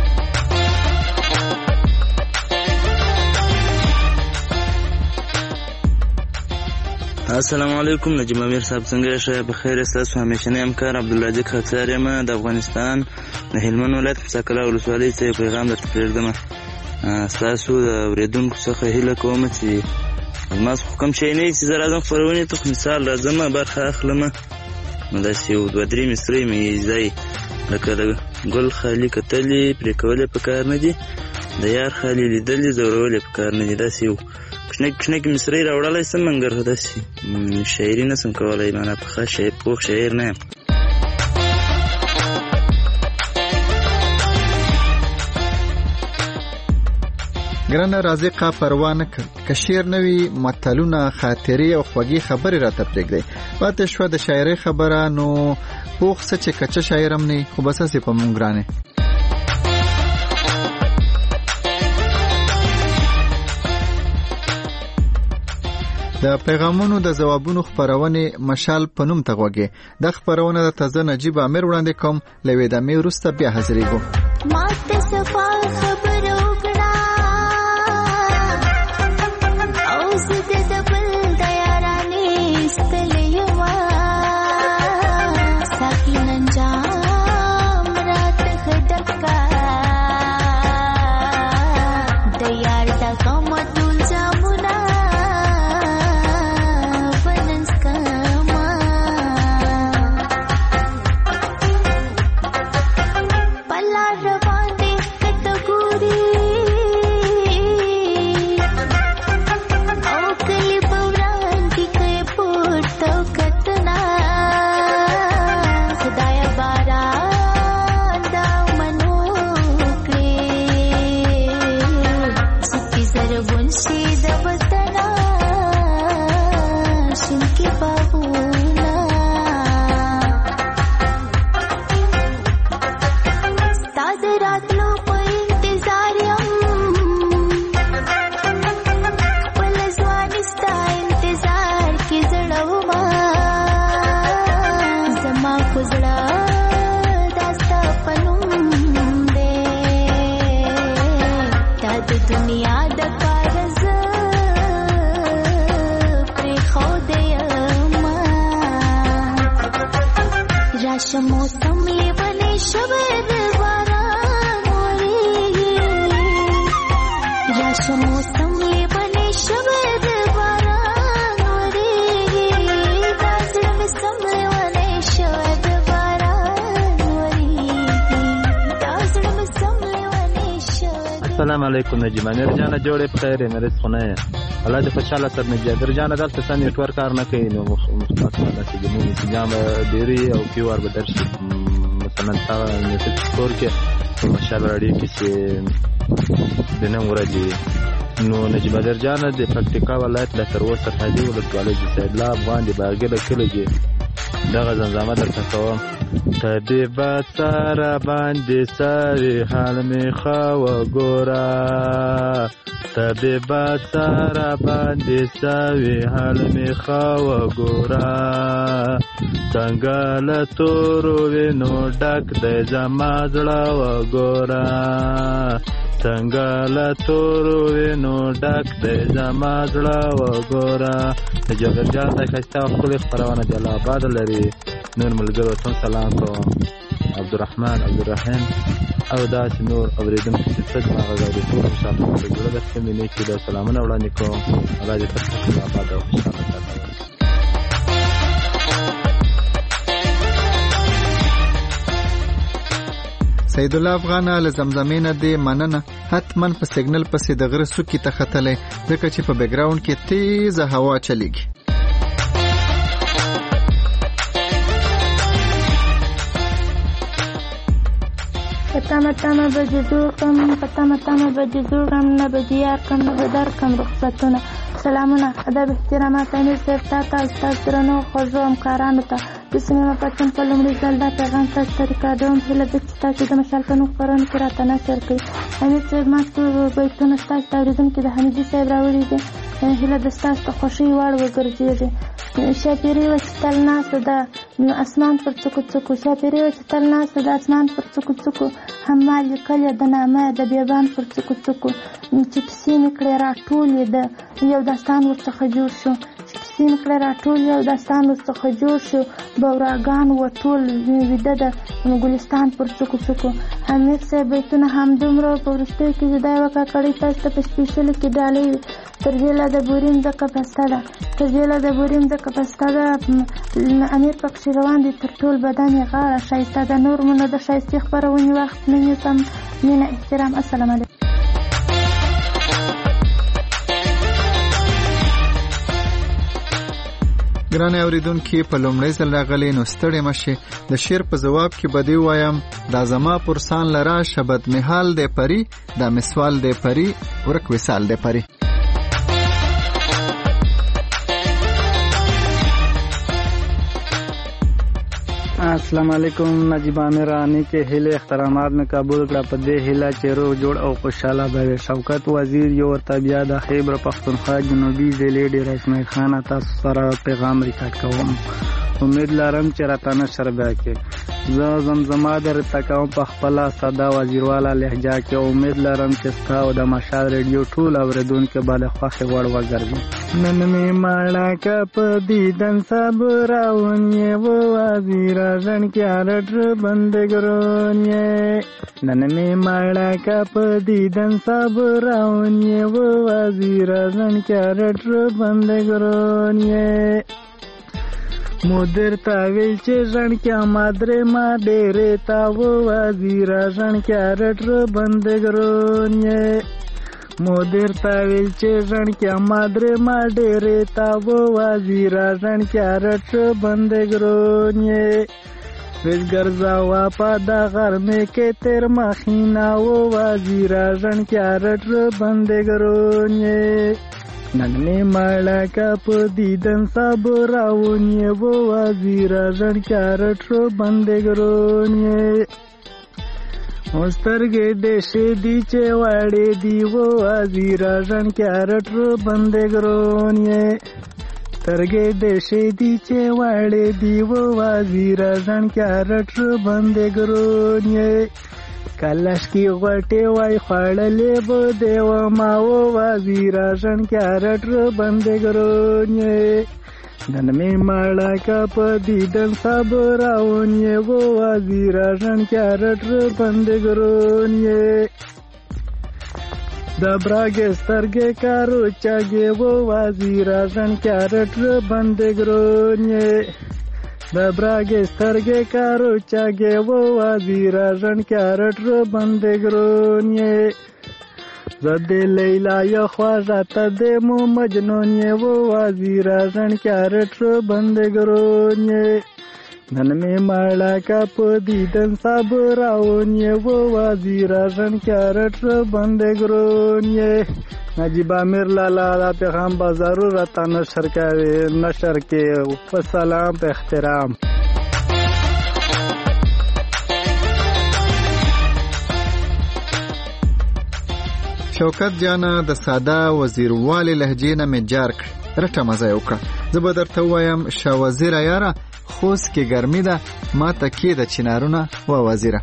[SPEAKER 19] السلام علیکم نجیب امیر صاحب څنګه یې په خیر تاسو همیشنی همکار عبدالله خاطر یم د افغانستان د هلمند ولایت مسکله ولسوالۍ ته پیغام درته پرېږدم. تاسو د اوریدونکو څخه هیله کوم چې ما څه کوم شی نه چې زه راځم خپرونې ته مثال راځم برخه اخلم نو داسې یو دوه درې مصرۍ مې ځای لکه د ګل خالي کتلې پرې کولې په کار نه دي د یار خالي لیدلې ځورولې په کار نه دي داسې یو کښنک کښنک مصرۍ راوړلی سم منګر داسې شاعري نه سم کولی معنا پخه شاعر پوخ شاعر نه یم.
[SPEAKER 4] ګرانه رازقه پروا نه که شعر نه وي متلونه خاطرې او خوږې خبرې راته پرېږدئ. پاتې شوه د شاعرۍ خبره نو پوخ څه چې کچه شاعر هم نه خو بس هسې په مونږ ګرانې. د پیغامونو د ځوابونو خپرونې مشال په نوم ته غوږی. دا خپرونه د تازه نجیب امیر وړاندې کوم لوي د مې وروسته بیا حاضرېږو.
[SPEAKER 10] ماته صفا خبر وکړه او زه د بل د یارانې ستلې یم ساقي نن جام راته ښه ډکه د یار د غم ټول جامونه Palla ravande katagu راشه موسم لیونی شوی د باران وریږي راشه موسم لیونی شوی د باران وریږي دا زړه مې سم لیونی شوی د باران وریږي دا زړه مې سم لیونی شوی.
[SPEAKER 20] السلام علیکم نجیب امیر جانه جوړې په خیر مې رس خونه الله دې خوشاله تر نه جابر جانه دلته سم نیټورک کار نه کوي نو مخاطبه چې د مونږ سیجام ډيري او کیو ار بدر شي مثلا تا نیټ سکور کې ماشاءالله راډیو کې چې د نن ورځې نو نجیب امیر جانه د پکتیکا ولایت د تر اوسه سرحدي ولسوالۍ د سید الله افغان د باغله کلی کې دغه زنځامه درته کوم ته دې بسره باندې ساري حال می خوا ګورا ته دې بسره باندې ساري حال می خوا ګورا څنګه له تورو وینو ډک د زما زړه و ګورا څنګه له تورو وینو ډک د زما زړه و ګورا د جابر جان د ښایسته او ښکلې خپرونه جلا آباد لري نور ملګرو ته سلام کوم عبدالرحمن عبدالرحیم او داسې نور اورېدونکو چې څه زما غږ اوري ټول خوشحاله په زړه درته مینې کې د سلامونه وړاندې کوم الله دې تل ښه آباد او خوشحاله ساتي.
[SPEAKER 4] سید الله افغان له زمزمینه دی مننه حتما په سیګنل پسې د غره سوکي ته ختلې ځکه چې په بیک گراوند کې تیزه هوا چلیږي.
[SPEAKER 21] پتامه تامه به جوړ کم پتامه تامه به جوړ کم نه به یار کم نه به در کم رخصتونه. سلامونه ادب احترامات امیر صاحب تا ته استاد درنو خوږو همکارانو ته د سیمې پښتون په لومړي ځل دا پیغام تاسو ته ریکارډوم هیله ده چې تاسو د مشال په نوم خپرونه کې راته نشر کړئ. امیر صاحب ما څو بیتونه ستاسو ته اورېدونکي د حمیدي صاحب راوړي دي هیله ده ستاسو ته خوښۍ وړ وګرځېږي. شاپیري وه چې تل ناسته ده اسمان پر څوکو څوکو شاپیري وه چې تل ناسته ده اسمان پر څوکو څوکو همال لیکلې د نامه د بیابان پر څوکو څوکو چې کیسې مې کړې راټولې ده یو داستان ورڅخه جوړ شو چې کیسې مې کړې راټول یو داستان ورڅخه جوړ شو بوراګان و ټول ویده ده ګلستان پر څوکو څوکو. حمید صاحب بیتونه همدومره په وروستیو کې جدا یوه کاکړۍ تاسو ته په سپېشلو کې ډالۍ تر دې لا د بوریم ځکه پسته ده تر دې لا د بوریم ځکه پسته ده امیر پکښې روان دي تر ټول بدن یې غاړه ښایسته ده. نور مو نه د ښایستې خپرونې وخت نه نیسم مینه احترام السلام علیکم.
[SPEAKER 4] ګرانې اورېدونکي په لومړی ځل راغلي نو ستړې مه شئ د شعر په ځواب کې به دې ووایم دا زما پرسان له راشه بدمحال دی پري دا مسوال دی پري ورک وصال دی پري.
[SPEAKER 18] السلام علیکم نجیب امیر رانی کې هیله احترامات مې قبول کړه په دې هیله چې روغ جوړ او خوشاله به شوکت وزیر یو ورته بیا د خیبر پښتونخوا جنوبي ضلع ډېر اسماعیل خان تاسو سره پیغام ریکارډ کوم امید لرم چې راته نشر بیا کې زه زمزمه درته کوم په خپله ساده وزیرواله لهجه کې امید لرم چې ستا او د مشال ریډیو ټول اورېدونکي به د خوښې وړ وګرځي. نن مې ماړه که په دیدن صبرون یې و وزیره ژڼکیارټ بندګرون یې نن مې ماړه که په دیدن صبرون یې و وزیره ژڼکیارټ بندګرون یې مودر تا ویل چې ژڼکیا مادرې ما ډېرې تا و وزیره ژڼکیارټ بندګرون یې مودر تا ویل چې ژڼکیا مادرې ما ډېرې تا و وزیره ژڼکیارټ بندګرون یې ویل ګرځاوه په دا غرمې کې تېر مخینه و وزیره ژڼکیارټ بندګرون یې نن مې ماړه که په دیدن صبرون یې و وزیره ژڼکیارټ بندګرون یې سترګې دې شېدي چې وړې دي و وزیره ژڼکیارټ بندګرون یې سترګې دې شېدي چې وړې دي و وزیره ژڼکیارټ بندګرون یې کلش کی غټې وای خوړلې به دیو ما و وزیره ژڼکیارټ بندګرون یې
[SPEAKER 1] نن می ماړه کا په دیدن صبر راون یې و وزیر ژن کارټ بندګرون یې د براګې سترګې کارو چاګې و وزیر ژن کارټ بندګرون یې د براګې سترګې کارو چاګې و وزیر ژن کارټ بندګرون یې زد لیلا یا خواجه ته د مو مجنون یې و وزیر ژن کارټ بندګرون یې نن می ماړه کا په دیدن صبر راون یې و وزیر ژن کارټ بندګرون یې نجیب امیر لالا دا پیغام به ضرورت نشر کوي نشر کې په سلام په احترام.
[SPEAKER 4] شوکت جانا د ساده وزیروالی لهجې نه مې جار کړ رټه مزه یې وکړه. زه به درته ووایم شاه وزیره یاره خوست کې ګرمي ده ما ته کېده چنارونه و وزیره.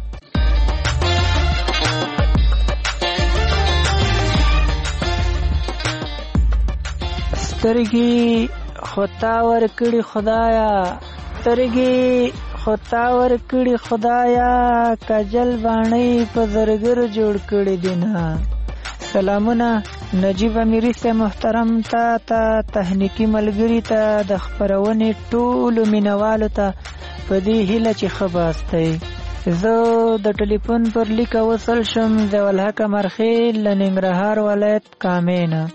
[SPEAKER 22] سترګې خطا ورکړي خدایا سترګې خطا ورکړي خدایا کجل باڼۍ په زرګر جوړ کړي دینه. سلامونه نجیب امیری سے محترم تا تا تهنیکی ملګری ته د خبرونې ټولو مینوالو ته په دې هیله چې ښه باستی. زه د ټلیفون پر لیک وصل شم ضیاءالحق مرخیل له ننګرهار ولایت کامې نه.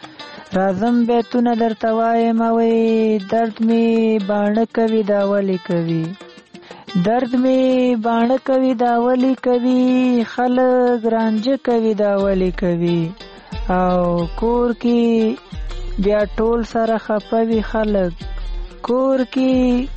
[SPEAKER 22] راځم بیتونه درته وایم وی درد می باڼه کوي دا ولې کوي درد می باڼه کوي دا ولې کوي خلک رانجه کوي دا ولې کوي او کور کې بیا ټول سره خپه وي خلک کور کې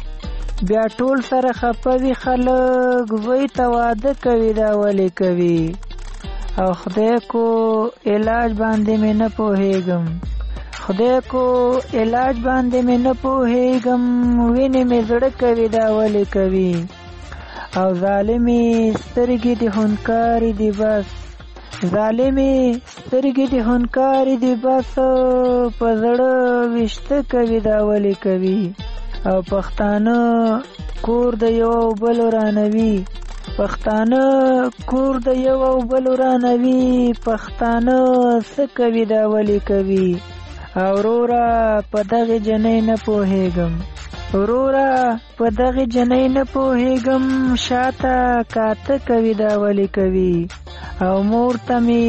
[SPEAKER 22] بیا ټول سره خپه وي خلک وی ته واده کوي دا ولې کوي او خدای کو علاج باندې مې نه پوهېږم خدای کو علاج باندې مې نه پوهېږم وینې مې زړه کوي دا ولې کوي او ظالمې سترګې دې هنکارې دي بس ظالمې سترګې دې هنکارې دي بس په زړه ویشته کوي دا ولې کوي او پښتانه کور د یو بل ورانوي پښتانه کور د یو بل ورانوي پښتانه څه کوي دا ولې کوي اورورا په دغه جنې نه پوهېږم اورورا په دغه جنې نه پوهېږم شاته کاته کوي دا ولې کوي او مور ته مې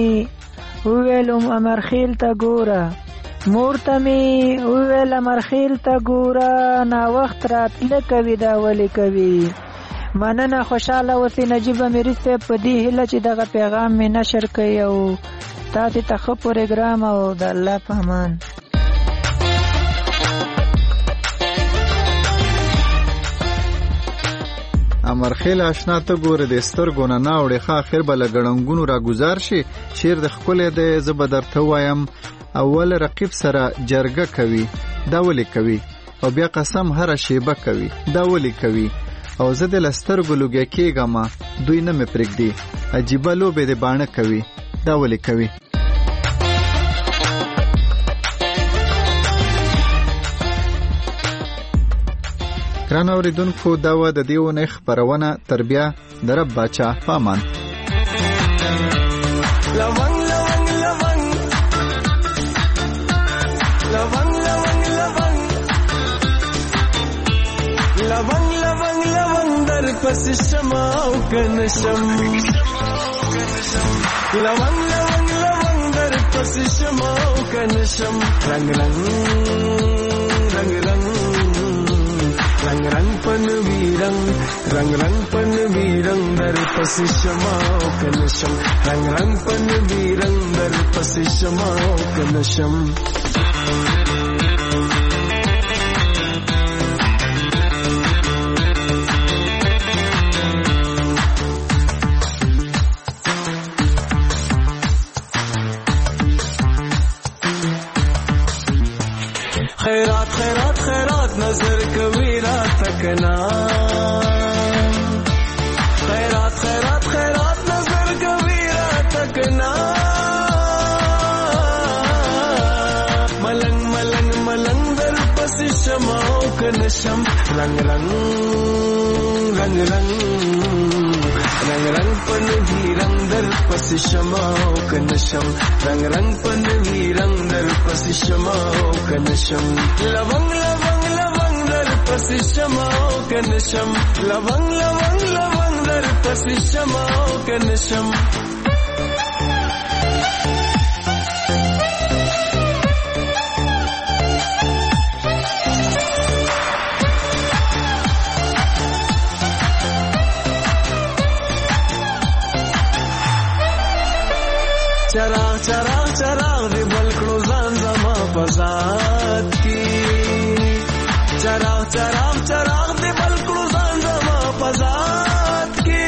[SPEAKER 22] وویلم امرخیل ته ګوره مور ته مې وویل امرخیل ته ګوره ناوخت راتله کوي دا ولې کوي. مننه خوشحاله اوسئ نجیب امیري صاحب په دې هیله چې دغه پیغام مې نشر کړي او تاسې ته ښه پروګرام او د الله په امان.
[SPEAKER 4] امرخیل آشنا ته ګوره د سترګو نه ناوړې ښه اخر به له ګړنګونو راګزار شي شعر د ښکلی دی زه به درته ووایم اول رقیب سره جرګه کوي دا ولې کوي او بیا قسم هره شیبه کوي دا ولې کوي او زه د له سترګو لوګی کېږم دوی نه مې پرېږدي عجیبه لوبې د باڼه کوي دا ولې کوي. ګران اورېدونکو دا وه د دې اونۍ خپرونه تر بیا د رب باچا په امان.
[SPEAKER 14] لونګ لونګ لونګ لونګ لونګ لونګ لونګ لونګ لونګ در پس شما او کنشم لونګ لونګ لونګ در پس شما او کنشم رنگ رنگ رنگ رنگ رنگ رنگ پن ویرنگ رنگ رنگ پن ویرنگ در پس شما کنشم رنگ رنگ پن ویرنگ در پس شما کنشم. خیرات خیرات خیرات نظر کوي را تکنا خیرات خیرات خیرات نظر کوي را تکنا ملنګ ملنګ ملنګ در پس شما नशम रंग रंग रंग रंग रंग रंग पन भी रंग दर पस शमाओ का नशम रंग रंग पन भी रंग दर पस शमाओ का नशम लवंग लवंग लवंग दर पस शमाओ का नशम लवंग लवंग लवंग दर पस शमाओ का नशम चराग चराग चराग दे बलकड़ो जान जमा पजात की चराग चराग चराग दे बलकड़ो जान जमा पजात की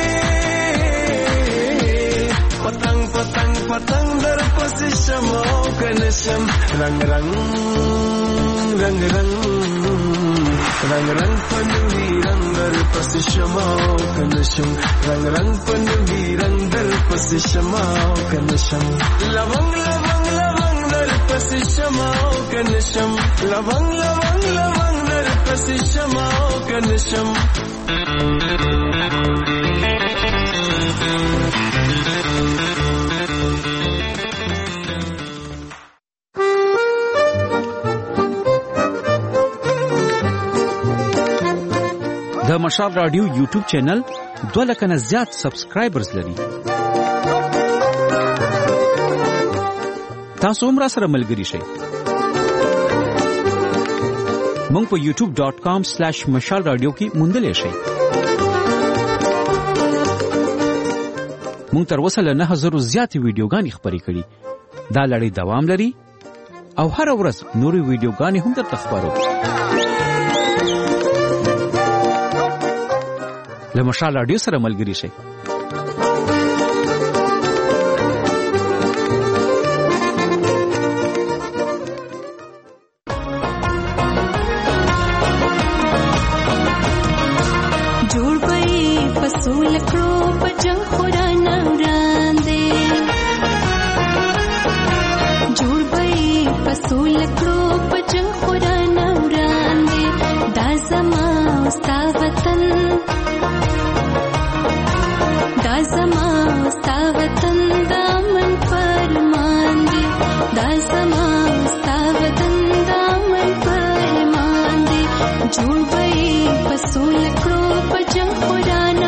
[SPEAKER 14] पतंग पतंग पतंग दर पस शमाओ का नशम रंग रंग रंग रंग रंग रंग पन भी रंग दर पस शमाओ का नशम रंग रंग पन भी रंग दर पस शमाओ का नशम लवंग लवंग लवंग दर पस शमाओ का नशम लवंग लवंग लवंग दर पस शमाओ का नशम
[SPEAKER 2] د مشال رادیو یوټیوب چینل دوه لکه نه زیات سبسکرایبرز لري. تاسو هم راسره ملګري شئ. موږ په یوټیوب ډاټ کام سلیش مشال رادیو کې موندلی شئ. موږ تر اوسه له نه زرو زیاتې ویډیوګانې خپرې کړي. دا لړۍ دوام لري او هره ورځ نورې ویډیوګانې هم درته خپرو. له مشال رادیو سره ملګري شئ.
[SPEAKER 3] جوړ پي پسول کړو پجنګ خورانه وړاندې جوړ پي پسول کړو پجنګ خورانه وړاندې دا زما ستا وطن دا زما ستا وطن دامن فرمان دی دا زما ستا وطن دامن فرمان دی جوړ پي پسول کړو پجنګ خورانه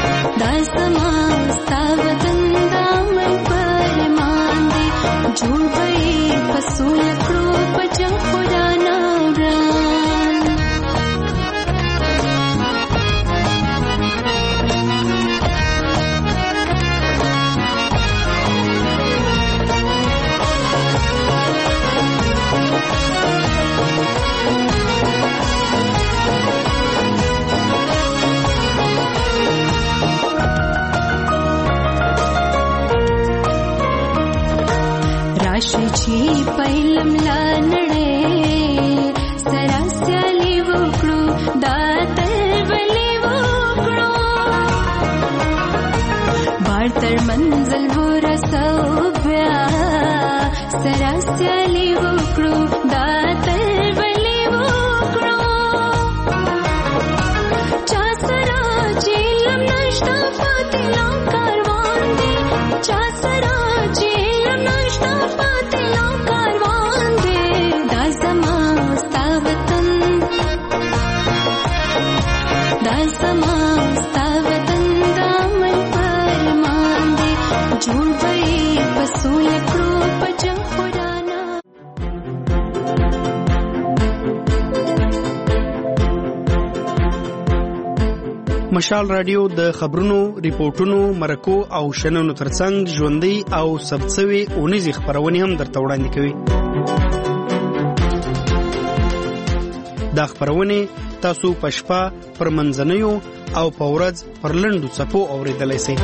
[SPEAKER 3] June پهلم لا نړۍ سره سیالي وکړو دا تل بلې وکړو بار تر منزل ورسو بیا سره سیالي وکړو دا تل بلې وکړو چا سره چې علم نشته پاتې لا کاروان دی چا سره چې علم نشته پاتې لا کاروان دی دا زما ستا وطن دا زما ستا وطن دا من فرمان دی جوړ به یې په سوله کړو په جنګ خورانه
[SPEAKER 6] مشال رادیو د خبرونو، ریپورتونو، مرکو او شننو ترڅنګ ژوندۍ او ثبت شوې اونیزې خپرونې هم درته وړاندې کوي. دا خپرونې تاسو په شپه پر منځنیو او په ورځ پر لنډو څپو اورېدلی سئ.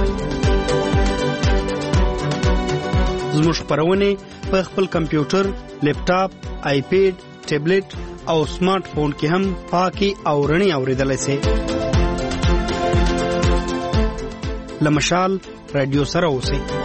[SPEAKER 6] زموږ خپرونې په خپل کمپیوټر، لیپټاپ، آیپیډ، ټابلیټ او سمارټ فون کې هم پاکې او رڼې اورېدلی سئ. له مشال رادیو سره اوسئ.